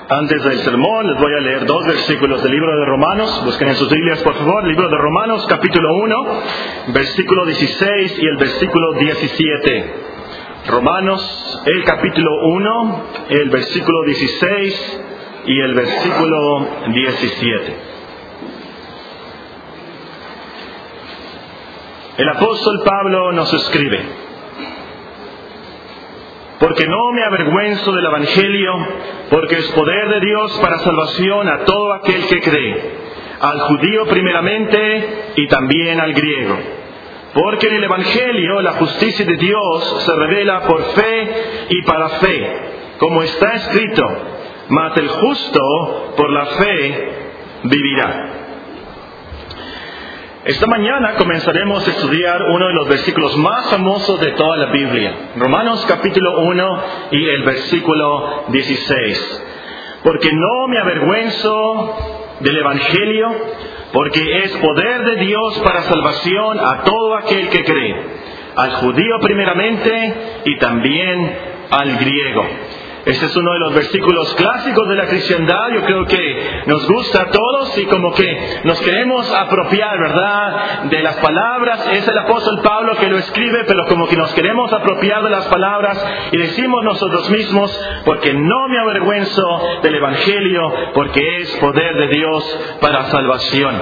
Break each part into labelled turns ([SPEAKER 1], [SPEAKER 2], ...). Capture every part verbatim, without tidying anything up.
[SPEAKER 1] Antes del sermón les voy a leer dos versículos del libro de Romanos. Busquen en sus Biblias, por favor. Libro de Romanos, capítulo uno, versículo dieciséis y el versículo diecisiete. Romanos, el capítulo uno, el versículo dieciséis y el versículo diecisiete. El apóstol Pablo nos escribe: porque no me avergüenzo del Evangelio, porque es poder de Dios para salvación a todo aquel que cree, al judío primeramente y también al griego. Porque en el Evangelio la justicia de Dios se revela por fe y para fe, como está escrito: mas el justo por la fe vivirá. Esta mañana comenzaremos a estudiar uno de los versículos más famosos de toda la Biblia. Romanos capítulo uno y el versículo dieciséis. Porque no me avergüenzo del Evangelio, porque es poder de Dios para salvación a todo aquel que cree, al judío primeramente y también al griego. Este es uno de los versículos clásicos de la cristiandad. Yo creo que nos gusta a todos y como que nos queremos apropiar, ¿verdad?, de las palabras. Es el apóstol Pablo que lo escribe, pero como que nos queremos apropiar de las palabras y decimos nosotros mismos: porque no me avergüenzo del Evangelio, porque es poder de Dios para salvación.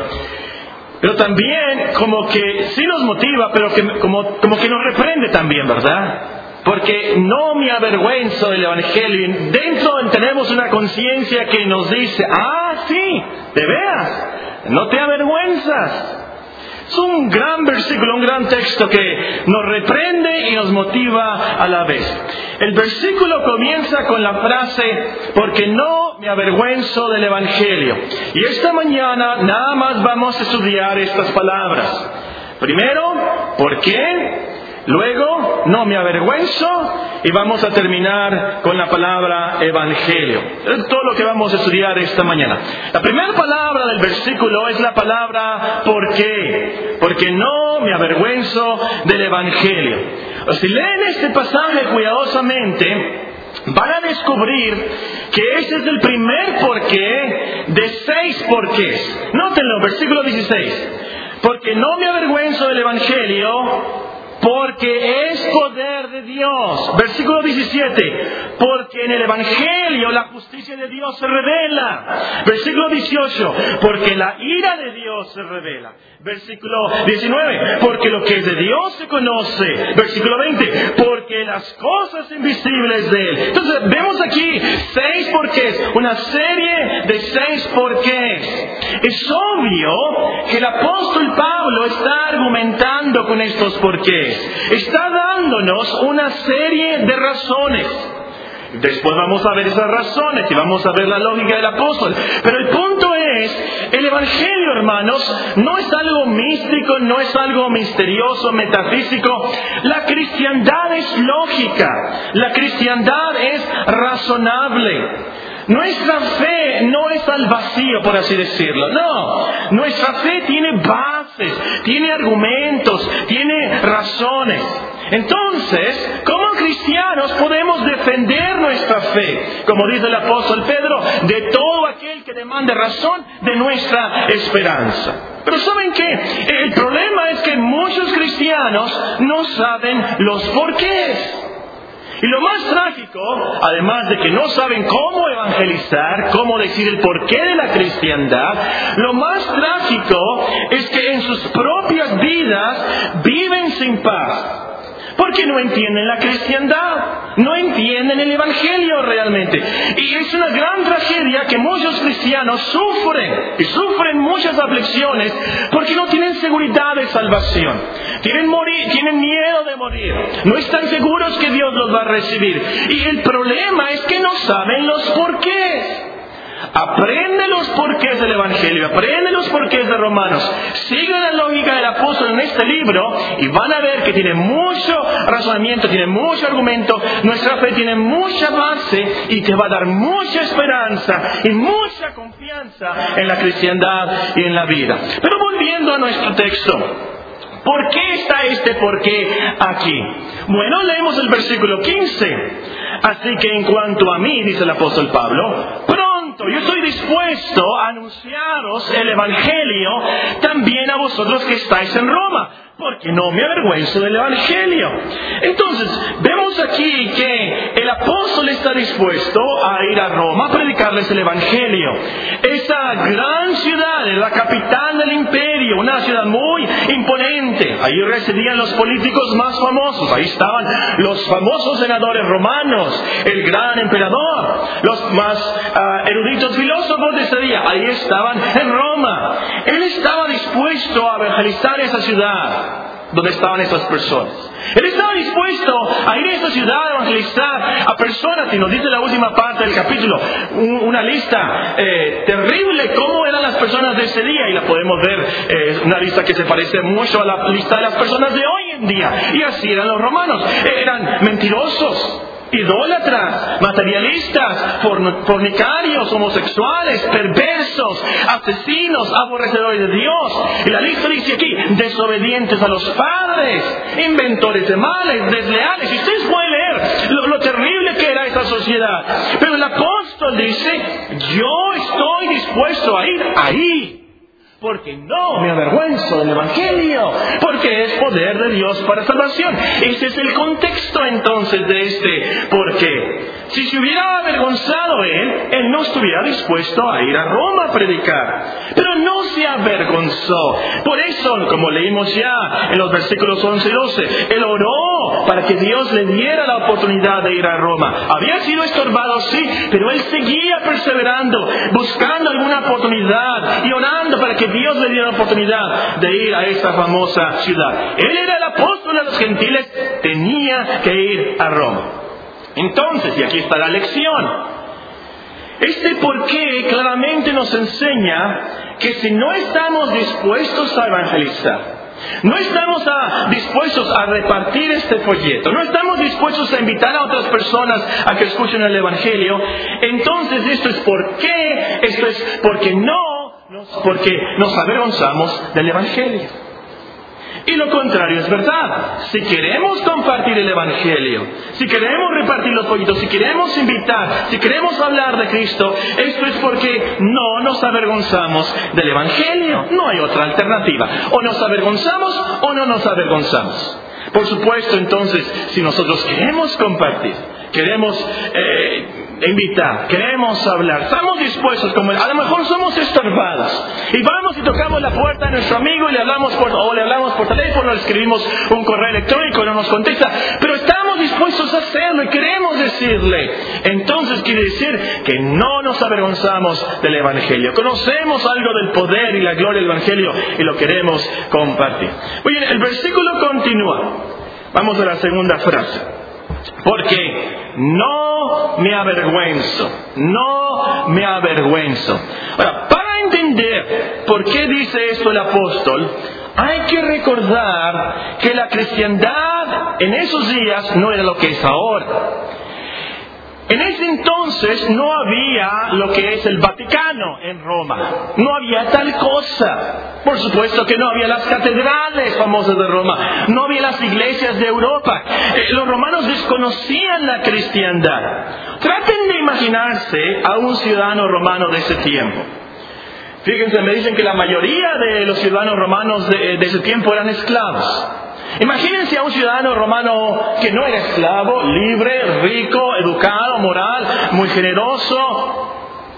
[SPEAKER 1] Pero también como que sí nos motiva, pero que, como, como que nos reprende también, ¿verdad? Porque no me avergüenzo del Evangelio. Dentro tenemos una conciencia que nos dice: ah, sí, de veras, no te avergüenzas. Es un gran versículo, un gran texto que nos reprende y nos motiva a la vez. El versículo comienza con la frase: porque no me avergüenzo del Evangelio. Y esta mañana nada más vamos a estudiar estas palabras. Primero, ¿por qué? Luego, no me avergüenzo, y vamos a terminar con la palabra evangelio. Es todo lo que vamos a estudiar esta mañana. La primera palabra del versículo es la palabra ¿por qué? Porque no me avergüenzo del evangelio. Si leen este pasaje cuidadosamente, van a descubrir que ese es el primer porqué de seis porqués. Nótenlo, versículo dieciséis. Porque no me avergüenzo del evangelio, porque es poder de Dios. Versículo diecisiete. Porque en el Evangelio la justicia de Dios se revela. Versículo dieciocho. Porque la ira de Dios se revela. Versículo diecinueve. Porque lo que es de Dios se conoce. Versículo veinte. Porque las cosas invisibles de Él. Entonces vemos aquí seis porqués. Una serie de seis porqués. Es obvio que el apóstol Pablo está argumentando con estos porqués. Está dándonos una serie de razones. Después vamos a ver esas razones y vamos a ver la lógica del apóstol. Pero el punto es, el Evangelio, hermanos, no es algo místico, no es algo misterioso, metafísico. La cristiandad es lógica. La cristiandad es razonable. Nuestra fe no es al vacío, por así decirlo. No, nuestra fe tiene bases, tiene argumentos, tiene razones. Entonces, como cristianos podemos defender nuestra fe, como dice el apóstol Pedro, de todo aquel que demande razón de nuestra esperanza. Pero ¿saben qué? El problema es que muchos cristianos no saben los porqués. Y lo más trágico, además de que no saben cómo evangelizar, cómo decir el porqué de la cristiandad, lo más trágico es que en sus propias vidas viven sin paz. Porque no entienden la cristiandad, no entienden el evangelio realmente. Y es una gran tragedia que muchos cristianos sufren, y sufren muchas aflicciones, porque no tienen seguridad de salvación. Tienen, morir, tienen miedo de morir, no están seguros que Dios los va a recibir. Y el problema es que no saben los porqués. Aprende los porqués del Evangelio, aprende los porqués de Romanos. Sigue la lógica del apóstol en este libro y van a ver que tiene mucho razonamiento, tiene mucho argumento. Nuestra fe tiene mucha base y te va a dar mucha esperanza y mucha confianza en la cristiandad y en la vida. Pero volviendo a nuestro texto, ¿por qué está este porqué aquí? Bueno, leemos el versículo quince. Así que en cuanto a mí, dice el apóstol Pablo, pronto dispuesto a anunciaros el Evangelio también a vosotros que estáis en Roma, porque no me avergüenzo del Evangelio. Entonces, vemos aquí que el apóstol está dispuesto a ir a Roma a predicarles el Evangelio. Esa gran ciudad es la capital del imperio, una ciudad muy imponente. Ahí residían los políticos más famosos. Ahí estaban los famosos senadores romanos, el gran emperador, los más uh, eruditos filósofos de ese día. Ahí estaban en Roma. Él estaba dispuesto a evangelizar esa ciudad donde estaban esas personas. Él estaba dispuesto a ir a esta ciudad a evangelizar a personas, y nos dice la última parte del capítulo, un, una lista eh, terrible, cómo eran las personas de ese día, y la podemos ver, eh, una lista que se parece mucho a la lista de las personas de hoy en día. Y así eran los romanos, eran mentirosos, idólatras, materialistas, fornicarios, homosexuales, perversos, asesinos, aborrecedores de Dios. Y la lista dice aquí, desobedientes a los padres, inventores de males, desleales. Y ustedes pueden leer lo, lo terrible que era esa sociedad. Pero el apóstol dice, yo estoy dispuesto a ir ahí, porque no me avergüenzo del Evangelio, porque es poder de Dios para salvación. Ese es el contexto entonces de este porque. Si se hubiera avergonzado él, él no estuviera dispuesto a ir a Roma a predicar. Pero no se avergonzó. Por eso, como leímos ya en los versículos once y doce, él oró para que Dios le diera la oportunidad de ir a Roma. Había sido estorbado, sí, pero él seguía perseverando, buscando alguna oportunidad y orando para que Dios le diera la oportunidad de ir a esta famosa ciudad. Él era el apóstol de los gentiles, tenía que ir a Roma. Entonces, y aquí está la lección, este porqué claramente nos enseña que si no estamos dispuestos a evangelizar, no estamos a, dispuestos a repartir este folleto, no estamos dispuestos a invitar a otras personas a que escuchen el Evangelio, entonces esto es por qué, esto es porque no, porque nos avergonzamos del Evangelio. Y lo contrario es verdad. Si queremos compartir el Evangelio, si queremos repartir los folletos, si queremos invitar, si queremos hablar de Cristo, esto es porque no nos avergonzamos del Evangelio. No hay otra alternativa. O nos avergonzamos o no nos avergonzamos. Por supuesto, entonces, si nosotros queremos compartir, queremos eh, invitar, queremos hablar, estamos dispuestos, como a lo mejor somos estorbados, y vamos y tocamos la puerta de nuestro amigo y le hablamos por, o le hablamos por teléfono, le escribimos un correo electrónico, no nos contesta, pero estamos dispuestos a hacerlo y queremos decirle, entonces quiere decir que no nos avergonzamos del Evangelio, conocemos algo del poder y la gloria del Evangelio y lo queremos compartir. Muy bien, el versículo continúa. Vamos a la segunda frase. Porque no me avergüenzo, no me avergüenzo. Ahora, para entender por qué dice esto el apóstol, hay que recordar que la cristiandad en esos días no era lo que es ahora. En ese entonces no había lo que es el Vaticano en Roma. No había tal cosa. Por supuesto que no había las catedrales famosas de Roma. No había las iglesias de Europa. Eh, los romanos desconocían la cristiandad. Traten de imaginarse a un ciudadano romano de ese tiempo. Fíjense, me dicen que la mayoría de los ciudadanos romanos de, de ese tiempo eran esclavos. Imagínense a un ciudadano romano que no era esclavo, libre, rico, educado, moral, muy generoso.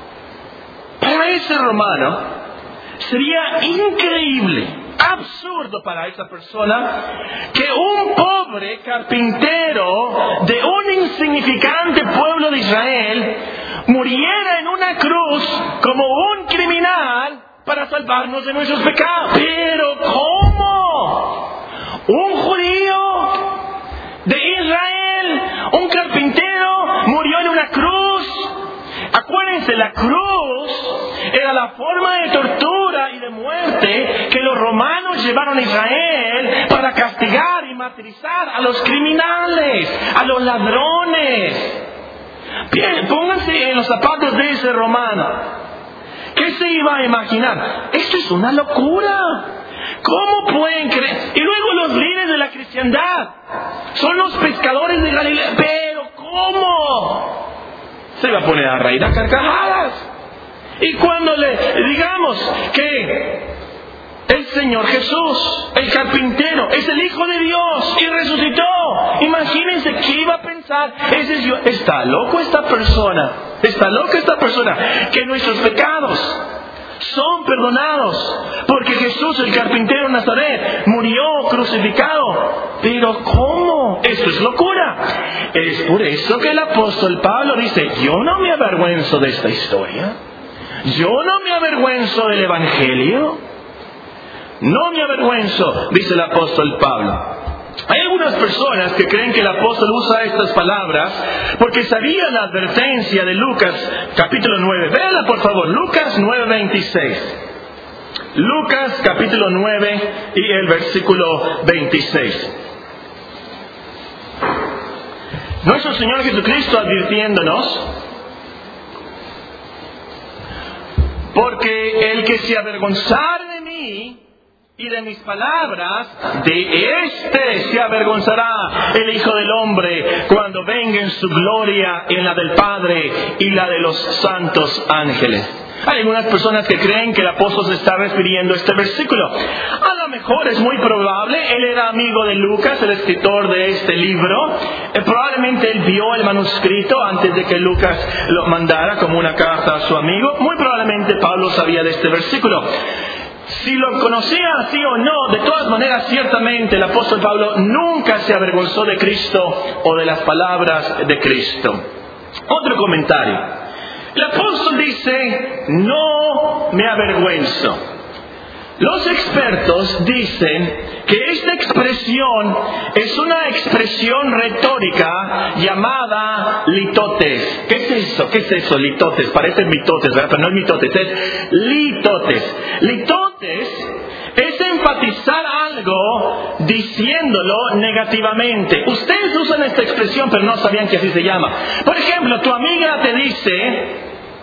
[SPEAKER 1] Para ese romano sería increíble, absurdo para esa persona, que un pobre carpintero de un insignificante pueblo de Israel muriera en una cruz como un criminal para salvarnos de nuestros pecados. Pero ¿cómo? Un judío de Israel, un carpintero, murió en una cruz. Acuérdense, la cruz era la forma de tortura y de muerte que los romanos llevaron a Israel para castigar y martirizar a los criminales, a los ladrones. Bien, pónganse en los zapatos de ese romano. ¿Qué se iba a imaginar? Esto es una locura. ¿Cómo pueden creer? Y luego los líderes de la cristiandad son los pescadores de Galilea. ¿Pero cómo? Se iba a poner a reír a carcajadas. Y cuando le digamos que el Señor Jesús, el carpintero, es el Hijo de Dios y resucitó, imagínense qué iba a pensar ese Dios. Está loco esta persona, está loca esta persona, que nuestros pecados son perdonados porque Jesús, el carpintero de Nazaret, murió crucificado. Pero ¿cómo? Esto es locura. Es por eso que el apóstol Pablo dice: yo no me avergüenzo de esta historia, yo no me avergüenzo del Evangelio. No me avergüenzo, dice el apóstol Pablo. Hay algunas personas que creen que el apóstol usa estas palabras porque sabía la advertencia de Lucas capítulo nueve. Véanla por favor, Lucas nueve veintiséis. Lucas capítulo nueve y el versículo veintiséis. Nuestro Señor Jesucristo advirtiéndonos: porque el que se avergonzare de mí y de mis palabras, de éste se avergonzará el Hijo del Hombre cuando venga en su gloria, en la del Padre y la de los santos ángeles. Hay algunas personas que creen que el apóstol se está refiriendo a este versículo. A lo mejor es muy probable, él era amigo de Lucas, el escritor de este libro. Eh, probablemente él vio el manuscrito antes de que Lucas lo mandara como una carta a su amigo. Muy probablemente Pablo sabía de este versículo. Si lo conocía así o no, de todas maneras, ciertamente el apóstol Pablo nunca se avergonzó de Cristo o de las palabras de Cristo. Otro comentario. El apóstol dice: no me avergüenzo. Los expertos dicen que esta expresión es una expresión retórica llamada litotes. ¿Qué es eso? ¿Qué es eso? Litotes. Parecen mitotes, ¿verdad? Pero no es mitotes, es litotes. Litotes es enfatizar algo diciéndolo negativamente. Ustedes usan esta expresión, pero no sabían que así se llama. Por ejemplo, tu amiga te dice: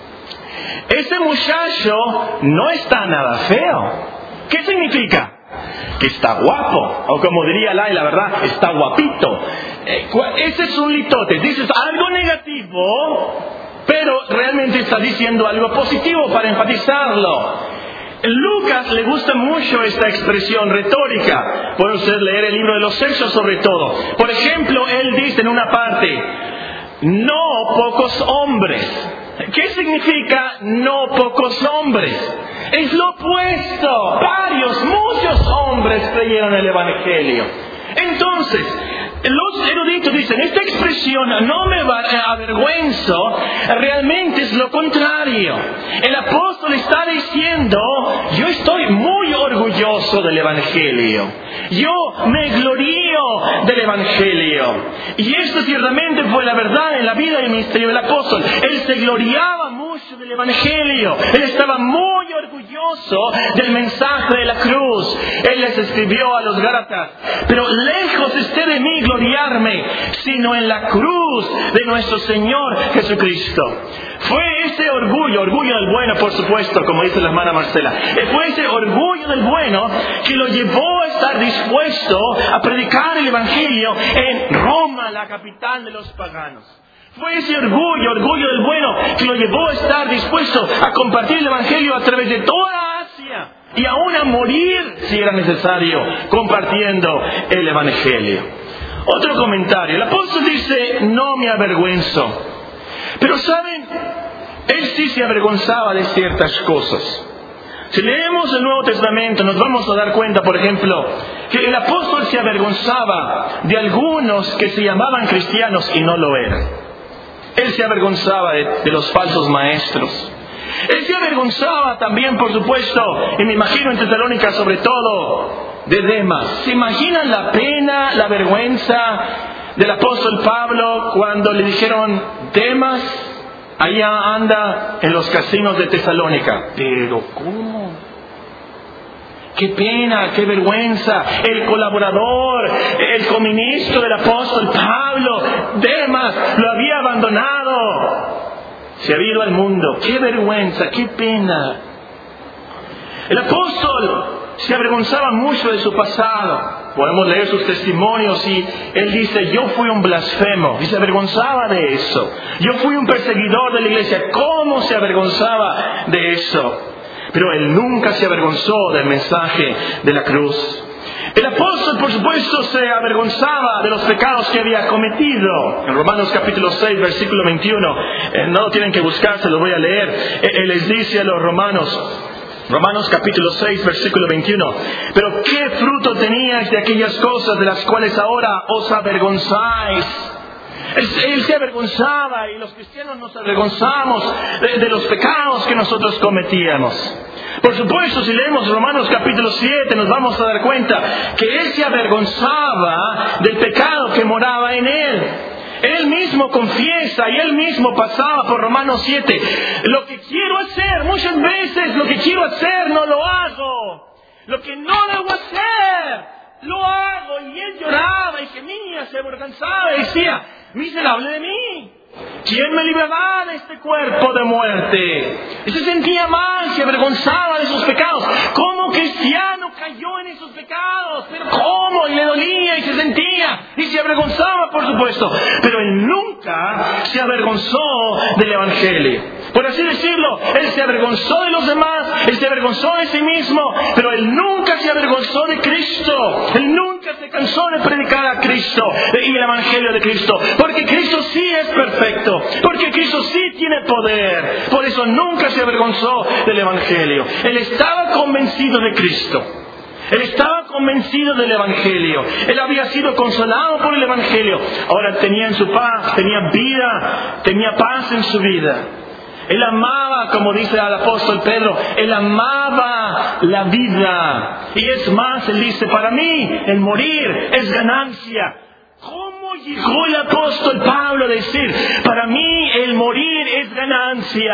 [SPEAKER 1] ese muchacho no está nada feo. ¿Qué significa? Que está guapo. O como diría Laila, ¿verdad? Está guapito. Eh, ese es un litote. Dices algo negativo, pero realmente está diciendo algo positivo para enfatizarlo. Lucas le gusta mucho esta expresión retórica. Puede usted leer el libro de los Hechos sobre todo. Por ejemplo, él dice en una parte: no pocos hombres. ¿Qué significa no pocos hombres? Es lo opuesto. Varios, muchos hombres creyeron el Evangelio. Entonces, los eruditos dicen: esta expresión no me avergüenzo, realmente es lo contrario. El apóstol está diciendo: yo estoy muy orgulloso del Evangelio, yo me glorío del Evangelio. Y esto ciertamente fue la verdad en la vida y el ministerio del apóstol. Él se gloriaba mucho del Evangelio, él estaba muy orgulloso del mensaje de la cruz. Él les escribió a los Gálatas: pero lejos esté de mí gloriarme, sino en la cruz de nuestro Señor Jesucristo. Fue ese orgullo, orgullo del bueno, por supuesto, como dice la hermana Marcela, fue ese orgullo del bueno que lo llevó a estar dispuesto a predicar el Evangelio en Roma, la capital de los paganos. Fue ese orgullo, orgullo del bueno, que lo llevó a estar dispuesto a compartir el Evangelio a través de toda Asia y aún a morir, si era necesario, compartiendo el Evangelio. Otro comentario. El apóstol dice: no me avergüenzo. Pero ¿saben? Él sí se avergonzaba de ciertas cosas. Si leemos el Nuevo Testamento, nos vamos a dar cuenta, por ejemplo, que el apóstol se avergonzaba de algunos que se llamaban cristianos y no lo eran. Él se avergonzaba de, de los falsos maestros. Él se avergonzaba también, por supuesto, y me imagino en Tesalónica sobre todo, de Demas. ¿Se imaginan la pena, la vergüenza del apóstol Pablo cuando le dijeron: Demas allá anda en los casinos de Tesalónica? Pero ¿cómo? ¡Qué pena, qué vergüenza! El colaborador, el coministro del apóstol Pablo, Demas, lo había abandonado. Se había ido al mundo. ¡Qué vergüenza, qué pena! El apóstol se avergonzaba mucho de su pasado. Podemos leer sus testimonios y él dice, yo fui un blasfemo, y se avergonzaba de eso. Yo fui un perseguidor de la iglesia. ¿Cómo se avergonzaba de eso? Pero él nunca se avergonzó del mensaje de la cruz. El apóstol, por supuesto, se avergonzaba de los pecados que había cometido. En Romanos capítulo seis, versículo veintiuno, eh, no lo tienen que buscar, se lo voy a leer. Eh, él les dice a los romanos, Romanos capítulo seis, versículo veintiuno, pero ¿qué fruto teníais de aquellas cosas de las cuales ahora os avergonzáis? Él, él se avergonzaba y los cristianos nos avergonzamos de, de los pecados que nosotros cometíamos. Por supuesto, si leemos Romanos capítulo siete, nos vamos a dar cuenta que él se avergonzaba del pecado que moraba en él. Él mismo confiesa y él mismo pasaba por Romanos siete. Lo que quiero hacer, muchas veces lo que quiero hacer no lo hago. Lo que no debo hacer, lo hago. Y él lloraba y gemía, se avergonzaba y decía, miserable de mí, ¿quién me librará de este cuerpo de muerte? Y se sentía mal, se avergonzaba de sus pecados. ¿Cómo cristiano cayó en esos pecados? ¿Pero cómo? Y le dolía y se sentía y se avergonzaba, por supuesto. Pero él nunca se avergonzó del Evangelio. Por así decirlo, él se avergonzó de los demás, él se avergonzó de sí mismo, pero él nunca se avergonzó de Cristo. Él nunca se cansó de predicar a Cristo y el Evangelio de Cristo. Porque Cristo sí es perfecto, porque Cristo sí tiene poder. Por eso nunca se avergonzó del Evangelio. Él estaba convencido de Cristo. Él estaba convencido del Evangelio. Él había sido consolado por el Evangelio. Ahora tenía en su paz, tenía vida, tenía paz en su vida. Él amaba, como dice el apóstol Pedro, él amaba la vida. Y es más, él dice, para mí el morir es ganancia. ¿Cómo llegó el apóstol Pablo a decir, para mí el morir es ganancia?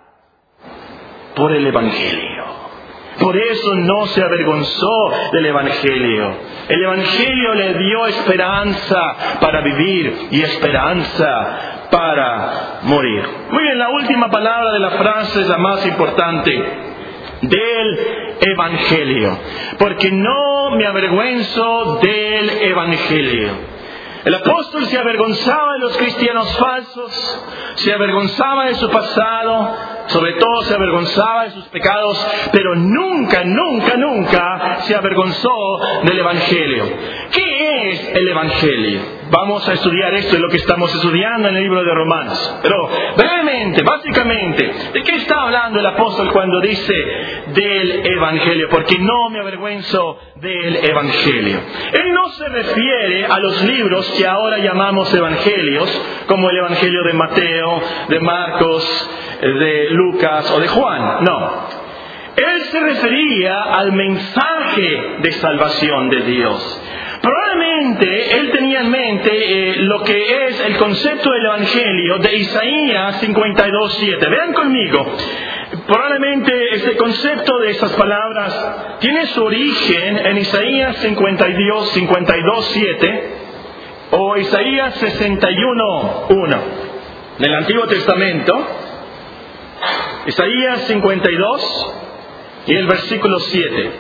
[SPEAKER 1] Por el Evangelio. Por eso no se avergonzó del Evangelio. El Evangelio le dio esperanza para vivir y esperanza para morir. Muy bien, la última palabra de la frase es la más importante. Del Evangelio. Porque no me avergüenzo del Evangelio. El apóstol se avergonzaba de los cristianos falsos, se avergonzaba de su pasado, sobre todo se avergonzaba de sus pecados, pero nunca, nunca, nunca se avergonzó del Evangelio. ¿Qué es el Evangelio? Vamos a estudiar esto, es lo que estamos estudiando en el libro de Romanos. Pero brevemente, básicamente, ¿de qué está hablando el apóstol cuando dice del Evangelio? Porque no me avergüenzo del Evangelio. Él no se refiere a los libros que ahora llamamos evangelios, como el Evangelio de Mateo, de Marcos, de Lucas o de Juan. No. Él se refería al mensaje de salvación de Dios. Probablemente él tenía en mente eh, lo que es el concepto del Evangelio de Isaías cincuenta y dos siete. Vean conmigo. Probablemente este concepto de esas palabras tiene su origen en Isaías cincuenta y dos siete o Isaías sesenta y uno uno del Antiguo Testamento. Isaías cincuenta y dos y el versículo siete.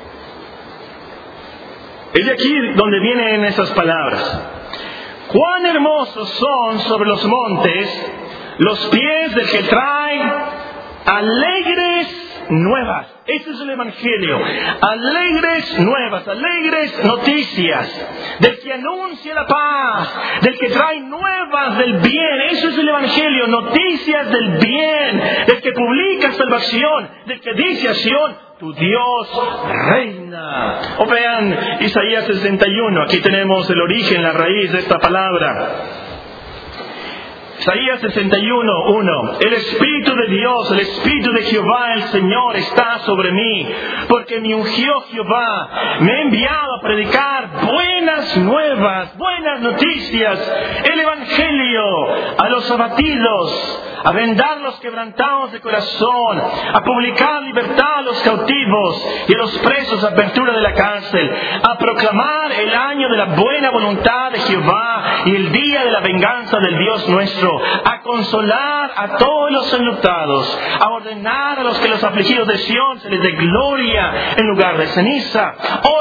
[SPEAKER 1] Es de aquí donde vienen esas palabras. Cuán hermosos son sobre los montes los pies del que trae alegres nuevas. Ese es el Evangelio. Alegres nuevas, alegres noticias. Del que anuncia la paz, del que trae nuevas del bien. Eso es el Evangelio. Noticias del bien. Del que publica salvación. Del que dice a Sión, tu Dios reina. O vean Isaías sesenta y uno. Aquí tenemos el origen, la raíz de esta palabra. Isaías sesenta y uno uno. El Espíritu de Dios, el Espíritu de Jehová, el Señor, está sobre mí, porque me ungió Jehová, me ha enviado a predicar buenas nuevas, buenas noticias, el Evangelio a los abatidos, a vendar los quebrantados de corazón, a publicar libertad a los cautivos y a los presos, apertura de la cárcel, a proclamar el año de la buena voluntad de Jehová y el día de la venganza del Dios nuestro, a consolar a todos los enlutados, a ordenar a los que los afligidos de Sión se les dé gloria en lugar de ceniza, óleo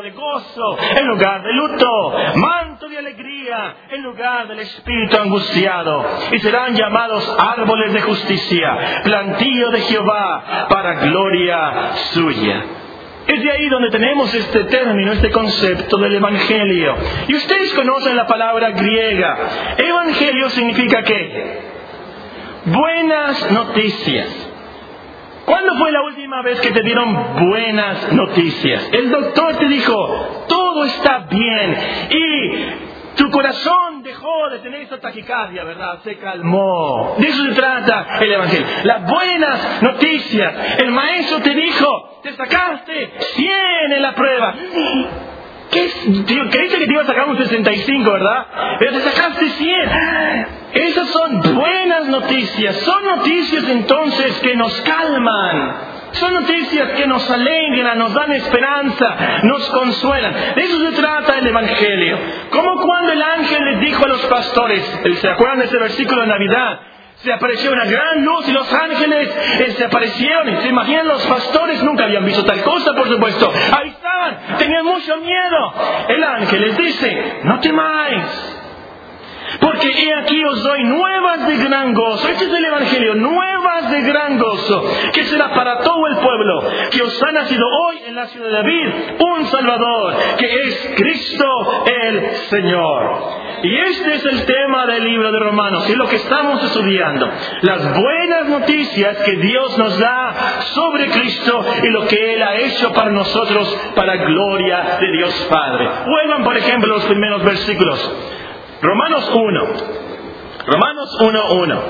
[SPEAKER 1] vestido de gozo en lugar de luto, manto de alegría en lugar del espíritu angustiado, y serán llamados árboles de justicia, plantío de Jehová, para gloria suya. Es de ahí donde tenemos este término, este concepto del evangelio. Y ustedes conocen la palabra griega. Evangelio significa ¿qué? Buenas noticias. ¿Cuándo fue la última vez que te dieron buenas noticias? El doctor te dijo, todo está bien, y tu corazón dejó de tener esa taquicardia, ¿verdad? Se calmó. De eso se trata el evangelio. Las buenas noticias. El maestro te dijo, te sacaste cien en la prueba. ¿Qué es? Creíste que te iba a sacar un sesenta y cinco, ¿verdad? Pero te sacaste cien. Esas son buenas noticias. Son noticias entonces que nos calman. Son noticias que nos alegran, nos dan esperanza, nos consuelan. De eso se trata el evangelio. Como cuando el ángel les dijo a los pastores, ¿se acuerdan de ese versículo de Navidad? Se apareció una gran luz y los ángeles eh, se aparecieron. Y se imaginan, los pastores nunca habían visto tal cosa, por supuesto. Ahí estaban, tenían mucho miedo. El ángel les dice, no temáis, porque he aquí os doy nuevas de gran gozo. Este es el evangelio, nuevas de gran gozo, que será para todo el pueblo, que os ha nacido hoy en la ciudad de David un Salvador, que es Cristo el Señor. Y este es el tema del libro de Romanos, y es lo que estamos estudiando. Las buenas noticias que Dios nos da sobre Cristo y lo que Él ha hecho para nosotros, para gloria de Dios Padre. Vuelvan, por ejemplo, los primeros versículos. Romanos uno. Romanos uno, uno.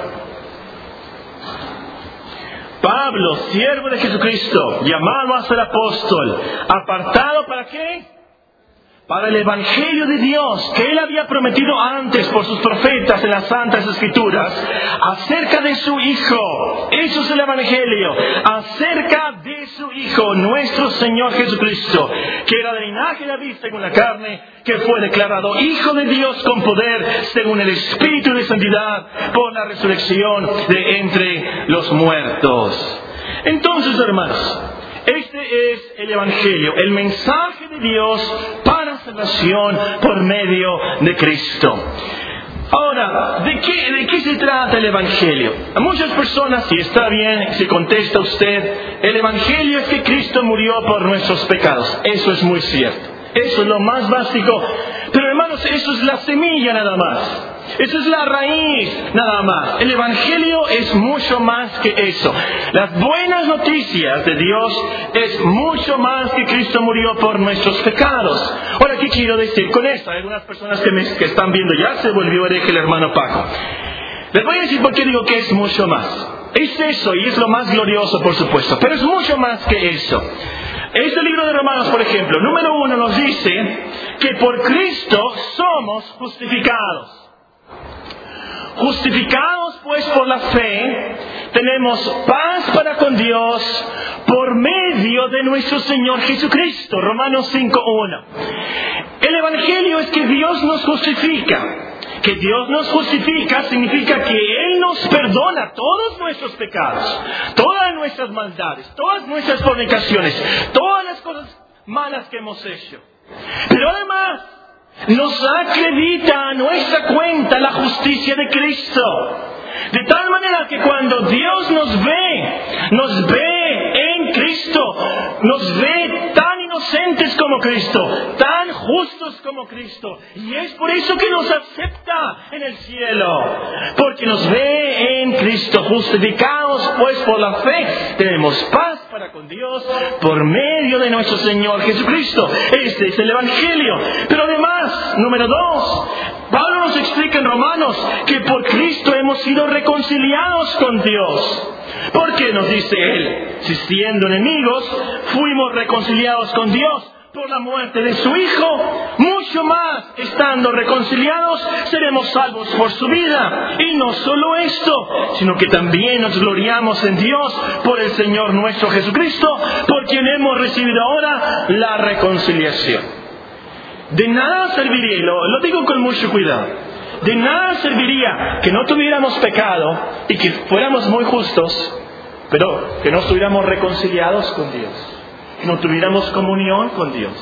[SPEAKER 1] Pablo, siervo de Jesucristo, llamado a ser apóstol, apartado ¿para qué? Para el evangelio de Dios, que Él había prometido antes por sus profetas en las Santas Escrituras, acerca de su Hijo. Eso es el evangelio. Acerca de su Hijo, nuestro Señor Jesucristo, que era del linaje de David según la carne, que fue declarado Hijo de Dios con poder, según el Espíritu de santidad, por la resurrección de entre los muertos. Entonces, hermanos, este es el evangelio, el mensaje de Dios para salvación por medio de Cristo. Ahora, ¿de qué, de qué se trata el evangelio? A muchas personas, si está bien, si contesta usted, el evangelio es que Cristo murió por nuestros pecados. Eso es muy cierto. Eso es lo más básico. Pero hermanos, eso es la semilla nada más. Esa es la raíz nada más. El evangelio es mucho más que eso. Las buenas noticias de Dios es mucho más que Cristo murió por nuestros pecados. Ahora, ¿qué quiero decir con esto? Hay algunas personas que me que están viendo, ya se volvió hereje el hermano Paco. Les voy a decir por qué digo que es mucho más. Es eso, y es lo más glorioso, por supuesto, pero es mucho más que eso. Este libro de Romanos, por ejemplo, número uno nos dice que por Cristo somos justificados. Justificados pues por la fe, tenemos paz para con Dios por medio de nuestro Señor Jesucristo. Romanos cinco uno. El evangelio es que Dios nos justifica. Que Dios nos justifica significa que Él nos perdona todos nuestros pecados, todas nuestras maldades, todas nuestras fornicaciones, todas las cosas malas que hemos hecho. Pero además nos acredita a nuestra cuenta la justicia de Cristo. De tal manera que cuando Dios nos ve, nos ve en Cristo, nos ve tan inocentes como Cristo, tan justos como Cristo. Y es por eso que nos acepta en el cielo, porque nos ve en Cristo. Justificados pues por la fe, tenemos paz para con Dios por medio de nuestro Señor Jesucristo. Este es el evangelio. Pero además, número dos, Pablo nos explica en Romanos que por Cristo hemos sido reconciliados con Dios. ¿Por qué nos dice Él? Si siendo enemigos fuimos reconciliados con Dios por la muerte de su Hijo, mucho más, estando reconciliados, seremos salvos por su vida. Y no solo esto, sino que también nos gloriamos en Dios por el Señor nuestro Jesucristo, por quien hemos recibido ahora la reconciliación. De nada serviría, y lo, lo digo con mucho cuidado, de nada serviría que no tuviéramos pecado y que fuéramos muy justos, pero que no estuviéramos reconciliados con Dios, que no tuviéramos comunión con Dios.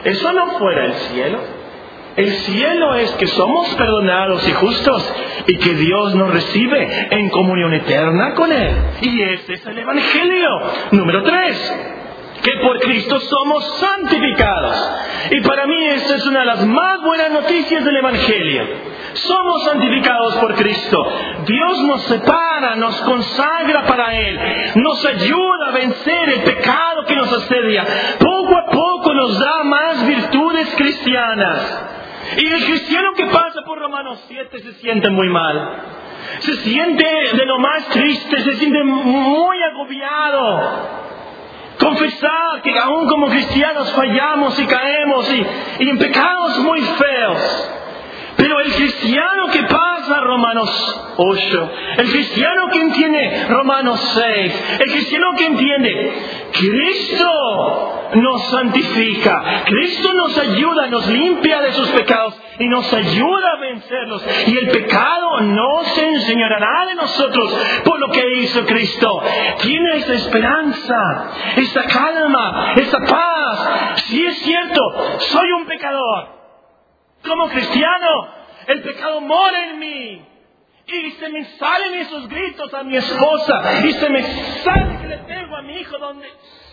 [SPEAKER 1] Eso no fuera el cielo. El cielo es que somos perdonados y justos y que Dios nos recibe en comunión eterna con Él. Y este es el Evangelio. Número tres, que por Cristo somos santificados. Y para mí esta es una de las más buenas noticias del Evangelio. Somos santificados por Cristo. Dios nos separa, nos consagra para Él, nos ayuda a vencer el pecado que nos asedia. Poco a poco nos da más virtudes cristianas. Y el cristiano que pasa por Romanos siete se siente muy mal. Se siente de lo más triste, se siente muy agobiado. Confesar que aún como cristianos fallamos y caemos y, y en pecados muy feos. Pero el cristiano que pasa Romanos ocho, el cristiano que entiende Romanos seis, el cristiano que entiende Cristo nos santifica, Cristo nos ayuda, nos limpia de sus pecados y nos ayuda a vencerlos. Y el pecado no se enseñoreará de nosotros por lo que hizo Cristo. Tiene esa esperanza, esa calma, esa paz. Si es cierto, soy un pecador. Como cristiano, el pecado mora en mí. Y se me salen esos gritos a mi esposa. Y se me sale que le pego a mi hijo donde...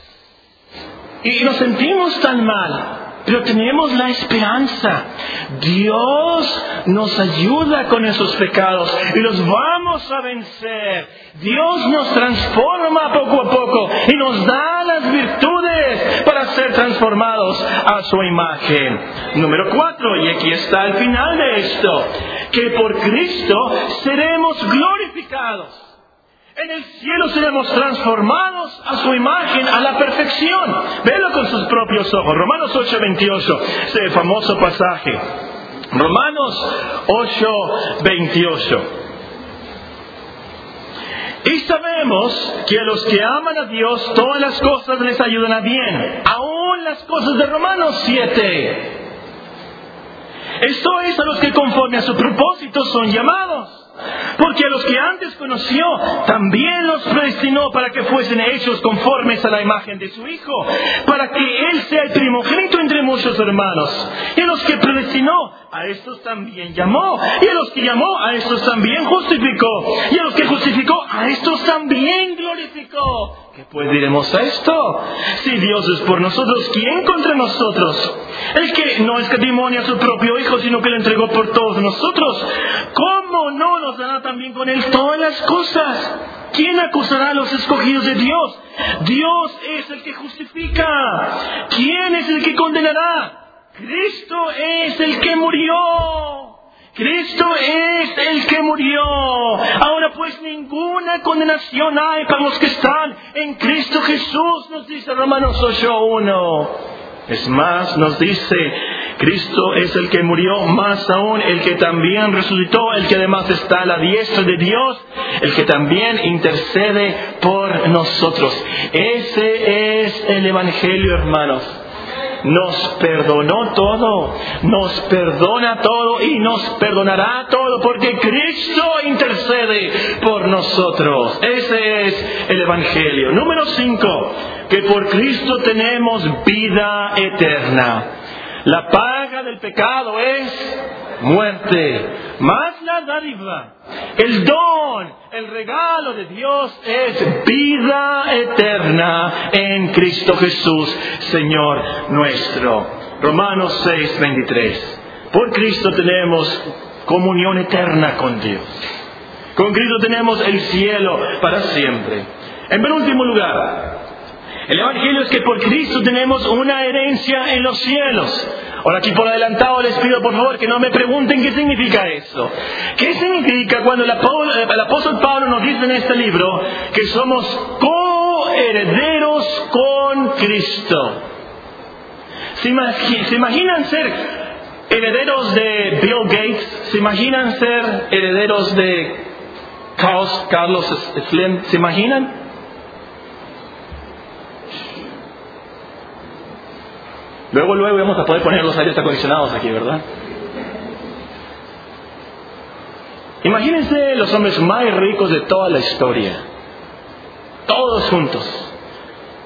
[SPEAKER 1] Y nos sentimos tan mal. Pero tenemos la esperanza. Dios nos ayuda con esos pecados y los vamos a vencer. Dios nos transforma poco a poco y nos da las virtudes para ser transformados a su imagen. Número cuatro, y aquí está el final de esto, que por Cristo seremos glorificados. En el cielo seremos transformados a su imagen, a la perfección. Véalo con sus propios ojos. Romanos ocho veintiocho, ese famoso pasaje. Romanos ocho veintiocho. Y sabemos que a los que aman a Dios todas las cosas les ayudan a bien, aún las cosas de Romanos siete. Esto es a los que conforme a su propósito son llamados. Porque a los que antes conoció, también los predestinó para que fuesen hechos conformes a la imagen de su Hijo, para que Él sea el primogénito entre muchos hermanos. Y a los que predestinó, a estos también llamó. Y a los que llamó, a estos también justificó. Y a los que justificó, a estos también glorificó. ¿Qué pues diremos a esto? Si Dios es por nosotros, ¿quién contra nosotros? El que no escatimó a su propio Hijo, sino que lo entregó por todos nosotros, ¿cómo no nos dará también con Él todas las cosas? ¿Quién acusará a los escogidos de Dios? Dios es el que justifica. ¿Quién es el que condenará? Cristo es el que murió. Cristo es el que murió. Ahora pues ninguna condenación hay para los que están en Cristo Jesús, nos dice Romanos ocho uno. Es más, nos dice, Cristo es el que murió, más aún el que también resucitó, el que además está a la diestra de Dios, el que también intercede por nosotros. Ese es el Evangelio, hermanos. Nos perdonó todo, nos perdona todo y nos perdonará todo porque Cristo intercede por nosotros. Ese es el Evangelio. Número cinco, que por Cristo tenemos vida eterna. La paga del pecado es muerte, más la dádiva, el don, el regalo de Dios es vida eterna en Cristo Jesús, Señor nuestro. Romanos seis veintitrés. Por Cristo tenemos comunión eterna con Dios. Con Cristo tenemos el cielo para siempre. En penúltimo lugar, el Evangelio es que por Cristo tenemos una herencia en los cielos. Ahora aquí por adelantado les pido por favor que no me pregunten qué significa eso. ¿Qué significa cuando el apóstol, el apóstol Pablo nos dice en este libro que somos coherederos con Cristo? ¿Se, imagi- ¿Se imaginan ser herederos de Bill Gates? ¿Se imaginan ser herederos de Carlos, Carlos Slim? ¿Se imaginan? Luego, luego vamos a poder poner los aires acondicionados aquí, ¿verdad? Imagínense los hombres más ricos de toda la historia. Todos juntos.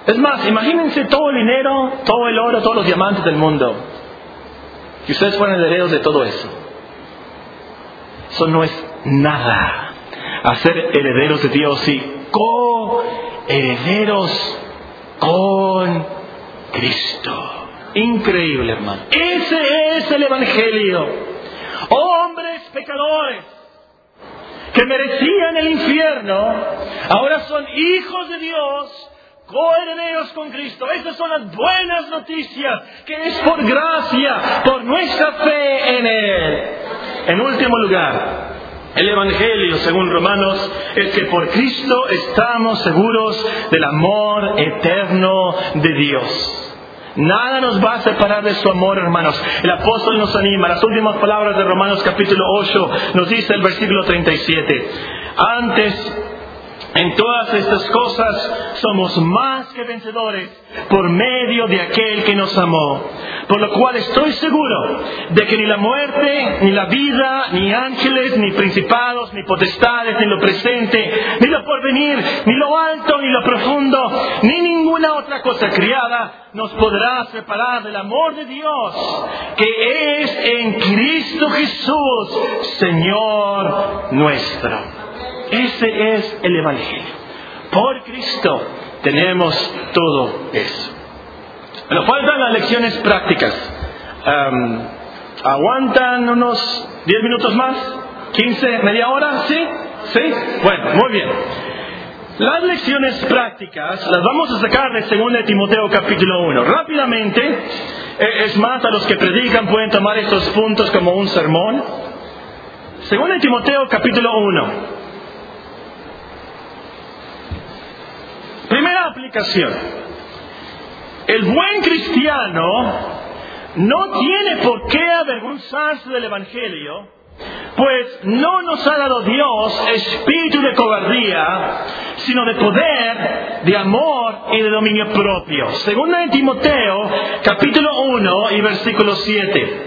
[SPEAKER 1] Es más, imagínense todo el dinero, todo el oro, todos los diamantes del mundo. Que ustedes fueran herederos de todo eso. Eso no es nada. Hacer herederos de Dios y co-herederos con Cristo. Increíble, hermano. Ese es el Evangelio. Hombres pecadores que merecían el infierno, ahora son hijos de Dios, coherederos con Cristo. Esas son las buenas noticias, que es por gracia, por nuestra fe en Él. En último lugar, el Evangelio, según Romanos, es que por Cristo estamos seguros del amor eterno de Dios. Nada nos va a separar de su amor, hermanos. El apóstol nos anima. Las últimas palabras de Romanos capítulo ocho nos dice el versículo treinta y siete. Antes, en todas estas cosas somos más que vencedores por medio de aquel que nos amó. Por lo cual estoy seguro de que ni la muerte, ni la vida, ni ángeles, ni principados, ni potestades, ni lo presente, ni lo porvenir, ni lo alto, ni lo profundo, ni ninguna otra cosa criada nos podrá separar del amor de Dios, que es en Cristo Jesús, Señor nuestro. Ese es el Evangelio. Por Cristo tenemos todo eso. Nos faltan las lecciones prácticas. Um, ¿Aguantan unos diez minutos más? ¿quince? ¿Media hora? ¿Sí? ¿Sí? Bueno, muy bien. Las lecciones prácticas las vamos a sacar de segunda de Timoteo capítulo uno. Rápidamente, es más, a los que predican pueden tomar estos puntos como un sermón. segunda de Timoteo capítulo uno. Primera aplicación. El buen cristiano no tiene por qué avergonzarse del Evangelio, pues no nos ha dado Dios espíritu de cobardía, sino de poder, de amor y de dominio propio. Segunda de Timoteo, capítulo uno y versículo siete.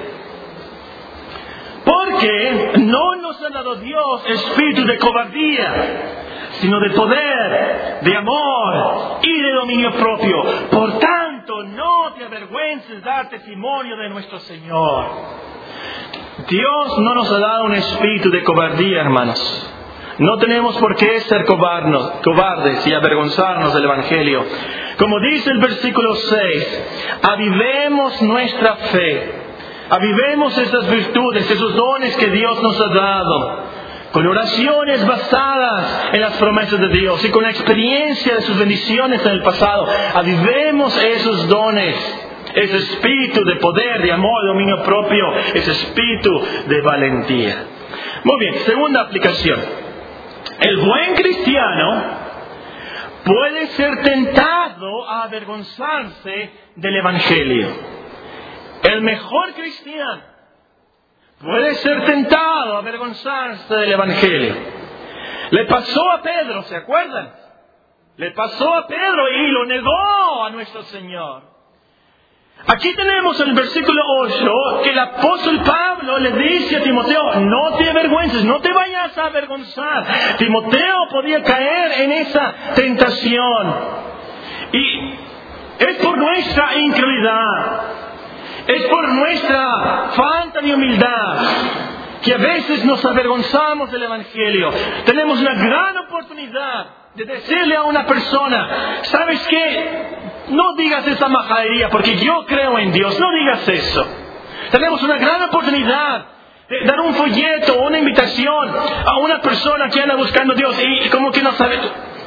[SPEAKER 1] Porque no nos ha dado Dios espíritu de cobardía, sino de poder, de amor y de dominio propio. Por tanto, no te avergüences dar testimonio de nuestro Señor. Dios no nos ha dado un espíritu de cobardía, hermanos. No tenemos por qué ser cobarnos, cobardes y avergonzarnos del Evangelio. Como dice el versículo seis, avivemos nuestra fe, avivemos esas virtudes, esos dones que Dios nos ha dado, con oraciones basadas en las promesas de Dios y con la experiencia de sus bendiciones en el pasado. Avivemos esos dones, ese espíritu de poder, de amor, de dominio propio, ese espíritu de valentía. Muy bien, segunda aplicación. El buen cristiano puede ser tentado a avergonzarse del Evangelio. El mejor cristiano puede ser tentado a avergonzarse del Evangelio. Le pasó a Pedro, ¿se acuerdan? Le pasó a Pedro y lo negó a nuestro Señor. Aquí tenemos el versículo ocho que el apóstol Pablo le dice a Timoteo, no te avergüences, no te vayas a avergonzar. Timoteo podía caer en esa tentación. Y es por nuestra incredulidad, es por nuestra falta de humildad que a veces nos avergonzamos del Evangelio. Tenemos una gran oportunidad de decirle a una persona, ¿sabes qué? No digas esa majadería porque yo creo en Dios. No digas eso. Tenemos una gran oportunidad de dar un folleto o una invitación a una persona que anda buscando a Dios y como que no sabe.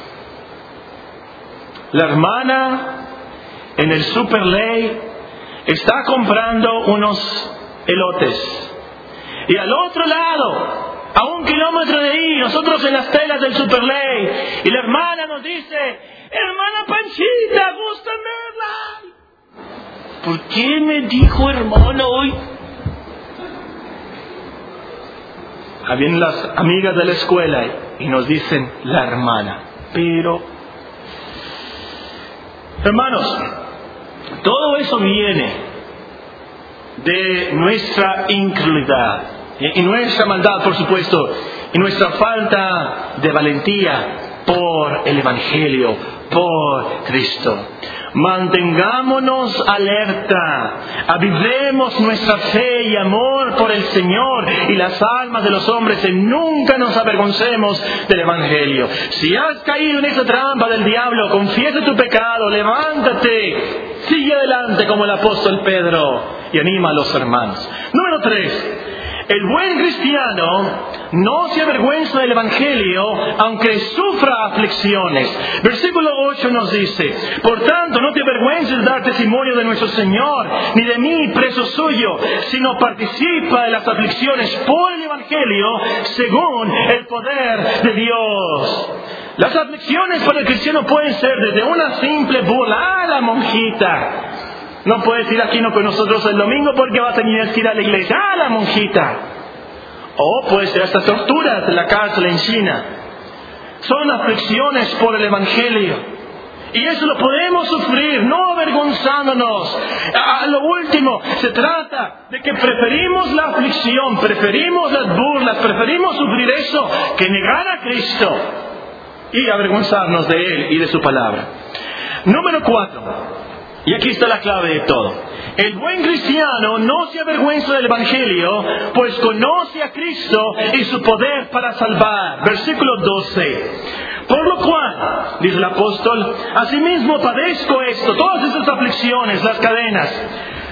[SPEAKER 1] La hermana en el Superley está comprando unos elotes. Y al otro lado, a un kilómetro de ahí, nosotros en las telas del Superley, y la hermana nos dice, hermana Panchita, ¿gusta verla? ¿Por qué me dijo hermano hoy? Habían las amigas de la escuela y nos dicen la hermana. Pero, hermanos, todo eso viene de nuestra incredulidad y nuestra maldad, por supuesto, y nuestra falta de valentía por el Evangelio, por Cristo. Mantengámonos alerta, avivemos nuestra fe y amor por el Señor y las almas de los hombres, y nunca nos avergoncemos del Evangelio. Si has caído en esa trampa del diablo, confiesa tu pecado, levántate, sigue adelante como el apóstol Pedro y anima a los hermanos. Número tres. El buen cristiano no se avergüenza del Evangelio, aunque sufra aflicciones. Versículo ocho nos dice: por tanto, no te avergüences de dar testimonio de nuestro Señor, ni de mí, preso suyo, sino participa de las aflicciones por el Evangelio, según el poder de Dios. Las aflicciones para el cristiano pueden ser desde una simple burla: ¡ah, la monjita! No puedes ir aquí no con nosotros el domingo porque vas a tener que ir a la iglesia. ¡Ah, la monjita! O puede ser hasta torturas en la cárcel en China. Son aflicciones por el Evangelio. Y eso lo podemos sufrir, no avergonzándonos. A lo último, se trata de que preferimos la aflicción, preferimos las burlas, preferimos sufrir eso que negar a Cristo y avergonzarnos de Él y de su palabra. Número cuatro. Y aquí está la clave de todo. El buen cristiano no se avergüenza del Evangelio, pues conoce a Cristo y su poder para salvar. Versículo doce. Por lo cual, dice el apóstol, asimismo padezco esto, todas esas aflicciones, las cadenas,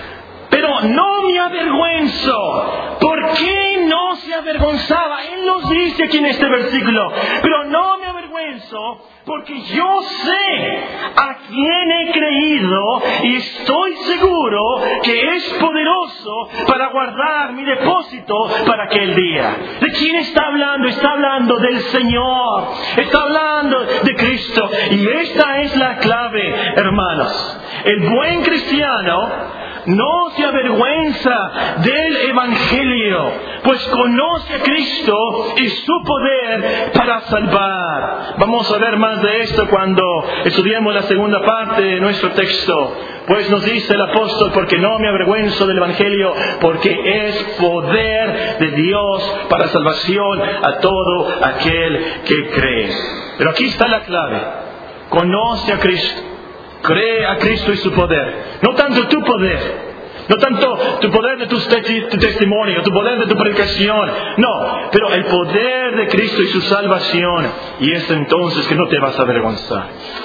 [SPEAKER 1] pero no me avergüenzo. ¿Por qué no se avergonzaba? Él nos dice aquí en este versículo, pero no me avergüenzo porque yo sé a quién he creído y estoy seguro que es poderoso para guardar mi depósito para aquel día. ¿De quién está hablando? Está hablando del Señor. Está hablando de Cristo. Y esta es la clave, hermanos. El buen cristiano no se avergüenza del Evangelio, pues conoce a Cristo y su poder para salvar. Vamos a ver más de esto cuando estudiemos la segunda parte de nuestro texto. Pues nos dice el apóstol: porque no me avergüenzo del Evangelio, porque es poder de Dios para salvación a todo aquel que cree. Pero aquí está la clave: conoce a Cristo. Cree a Cristo y su poder. No tanto tu poder, no tanto tu poder de tu, te- tu testimonio, tu poder de tu predicación. No, pero el poder de Cristo y su salvación. Y es entonces que no te vas a avergonzar.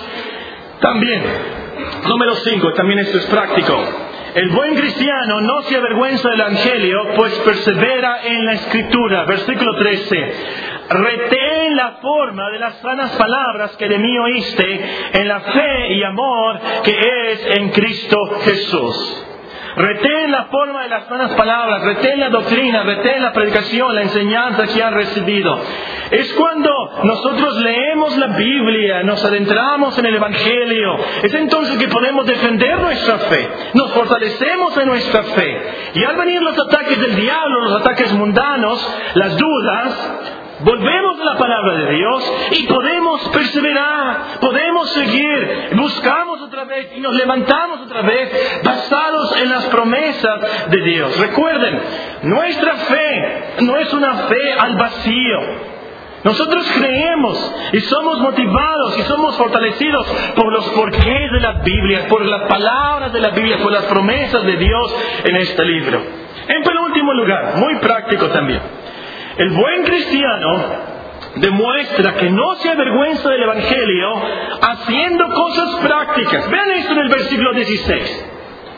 [SPEAKER 1] También, número cinco, también esto es práctico. El buen cristiano no se avergüenza del Evangelio, pues persevera en la Escritura. Versículo trece. Retén la forma de las sanas palabras que de mí oíste, en la fe y amor que es en Cristo Jesús. Retén la forma de las sanas palabras, retén la doctrina, retén la predicación, la enseñanza que han recibido. Es cuando nosotros leemos la Biblia, nos adentramos en el Evangelio, es entonces que podemos defender nuestra fe, nos fortalecemos en nuestra fe. Y al venir los ataques del diablo, los ataques mundanos, las dudas, volvemos a la palabra de Dios y podemos perseverar, podemos seguir, buscamos otra vez y nos levantamos otra vez basados en las promesas de Dios. Recuerden, nuestra fe no es una fe al vacío. Nosotros creemos y somos motivados y somos fortalecidos por los porqués de la Biblia, por las palabras de la Biblia, por las promesas de Dios en este libro. En penúltimo lugar, muy práctico también, el buen cristiano demuestra que no se avergüenza del Evangelio haciendo cosas prácticas. Vean esto en el versículo dieciséis.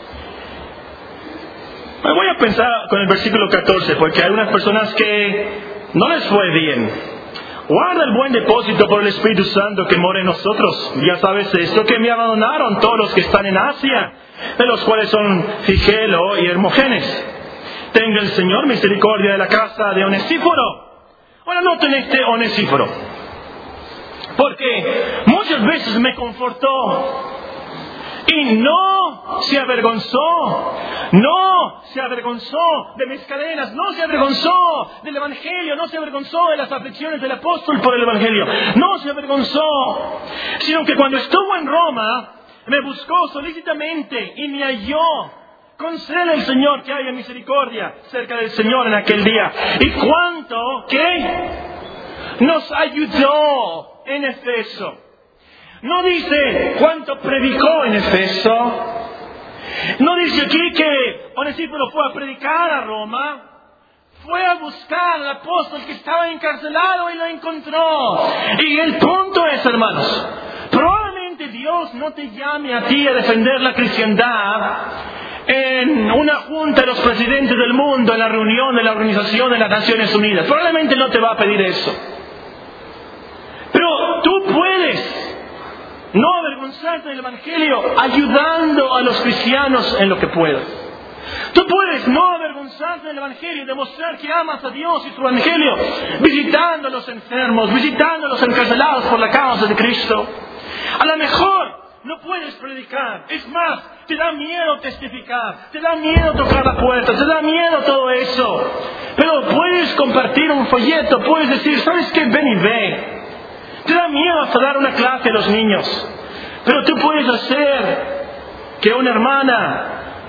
[SPEAKER 1] Me voy a pensar con el versículo catorce, porque hay unas personas que no les fue bien. Guarda el buen depósito por el Espíritu Santo que mora en nosotros. Ya sabes esto, que me abandonaron todos los que están en Asia, de los cuales son Figelo y Hermógenes. Tenga el Señor misericordia de la casa de Onesíforo. Ahora noten este Onesíforo, porque muchas veces me confortó y no se avergonzó, no se avergonzó de mis cadenas, no se avergonzó del Evangelio, no se avergonzó de las aflicciones del apóstol por el Evangelio, no se avergonzó, sino que cuando estuvo en Roma me buscó solícitamente y me halló. Concede el Señor que haya misericordia cerca del Señor en aquel día. ¿Y cuánto? ¿Qué? Nos ayudó en Efeso. No dice cuánto predicó en Efeso. No dice aquí que Onesíforo fue a predicar a Roma. Fue a buscar al apóstol que estaba encarcelado y lo encontró. Y el punto es, hermanos, probablemente Dios no te llame a ti a defender la cristiandad en una junta de los presidentes del mundo, en la reunión de la Organización de las Naciones Unidas. Probablemente no te va a pedir eso. Pero tú puedes no avergonzarte del Evangelio ayudando a los cristianos en lo que puedas. Tú puedes no avergonzarte del Evangelio y demostrar que amas a Dios y su Evangelio visitando a los enfermos, visitando a los encarcelados por la causa de Cristo. A lo mejor no puedes predicar. Es más, te da miedo testificar, te da miedo tocar la puerta, te da miedo todo eso. Pero puedes compartir un folleto, puedes decir, ¿sabes qué? Ven y ve. Te da miedo hasta dar una clase a los niños. Pero tú puedes hacer que una hermana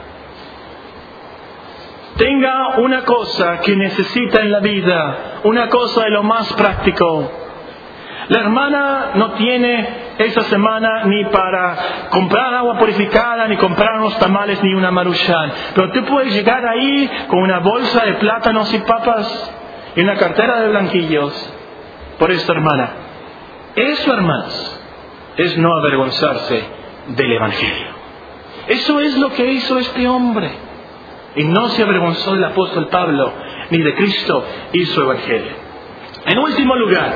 [SPEAKER 1] tenga una cosa que necesita en la vida, una cosa de lo más práctico. La hermana no tiene esa semana ni para comprar agua purificada, ni comprar unos tamales, ni una maruchan. Pero tú puedes llegar ahí con una bolsa de plátanos y papas y una cartera de blanquillos por esta hermana. Eso, hermanos, es no avergonzarse del Evangelio. Eso es lo que hizo este hombre. Y no se avergonzó del apóstol Pablo ni de Cristo y su Evangelio. En último lugar,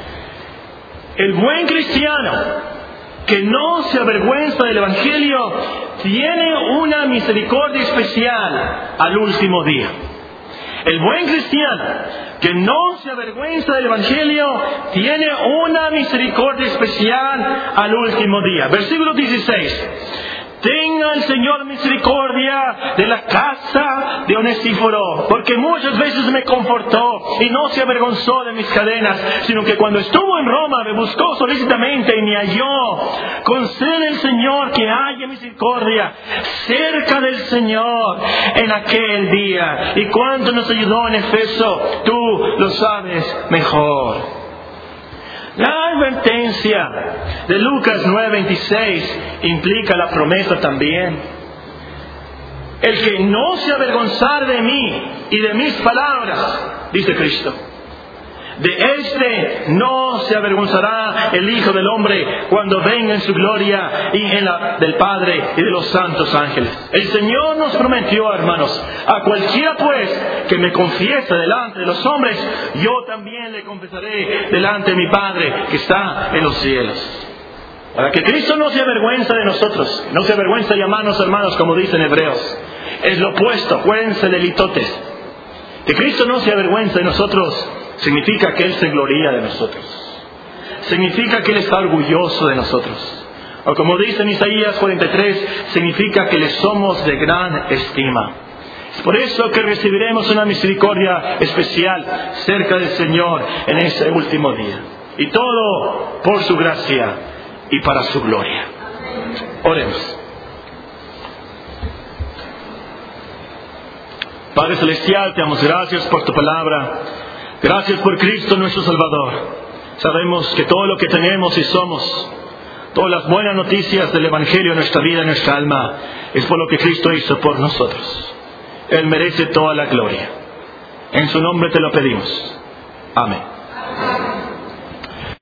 [SPEAKER 1] el buen cristiano que no se avergüenza del Evangelio tiene una misericordia especial al último día. El buen cristiano que no se avergüenza del Evangelio tiene una misericordia especial al último día. Versículo dieciséis. Tenga el Señor misericordia de la casa de Onesíforo, porque muchas veces me confortó y no se avergonzó de mis cadenas, sino que cuando estuvo en Roma me buscó solícitamente y me halló. Concede el Señor que haya misericordia cerca del Señor en aquel día. Y cuánto nos ayudó en Efeso, tú lo sabes mejor. La advertencia de Lucas nueve veintiséis implica la promesa también. El que no se avergonzare de mí y de mis palabras, dice Cristo, de este no se avergonzará el Hijo del Hombre cuando venga en su gloria y en la del Padre y de los santos ángeles. El Señor nos prometió, hermanos, a cualquiera pues que me confiese delante de los hombres, yo también le confesaré delante de mi Padre que está en los cielos. Para que Cristo no se avergüenza de nosotros, no se avergüenza de llamarnos hermanos, como dicen Hebreos. Es lo opuesto, acuérdense de litotes. Que Cristo no se avergüenza de nosotros significa que Él se gloria de nosotros. Significa que Él está orgulloso de nosotros. O como dice en Isaías cuarenta y tres, significa que le somos de gran estima. Es por eso que recibiremos una misericordia especial cerca del Señor en ese último día. Y todo por su gracia y para su gloria. Oremos. Padre Celestial, te damos gracias por tu palabra. Gracias por Cristo nuestro Salvador. Sabemos que todo lo que tenemos y somos, todas las buenas noticias del Evangelio en nuestra vida, en nuestra alma, es por lo que Cristo hizo por nosotros. Él merece toda la gloria. En su nombre te lo pedimos. Amén.